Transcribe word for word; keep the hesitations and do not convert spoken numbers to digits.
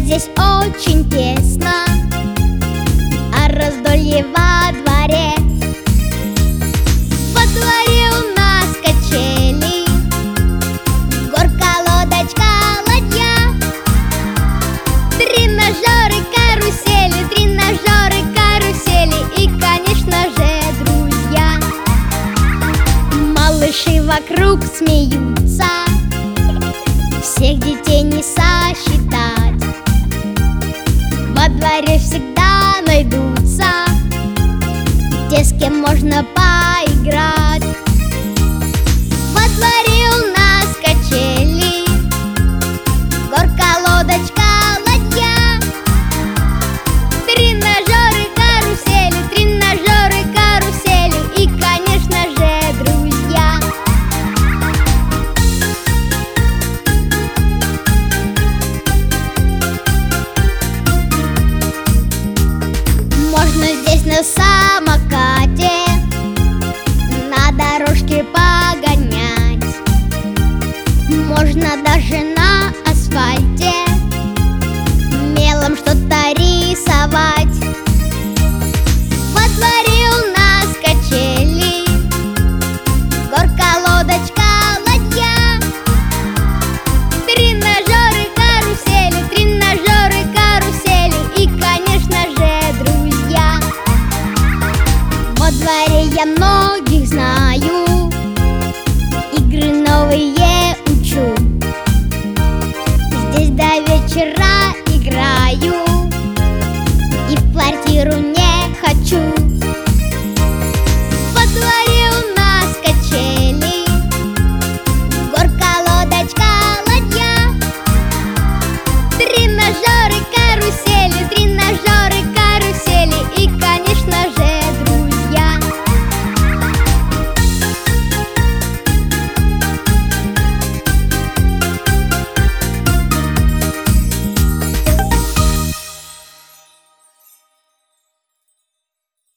здесь очень тесно, а раздолье во дворе. Во дворе у нас качели, горка, лодочка, ладья, тренажеры, карусели, тренажеры, карусели и, конечно же, друзья. Малыши вокруг смеются, всех детей не сосчитать. Во дворе всегда найдутся те, с кем можно поиграть. Во дворе у нас качели, горка, лодочка, ладья, тренажеры, карусели, тренажеры, карусели и, конечно же, друзья. Можно здесь на самокате на дорожке погонять, можно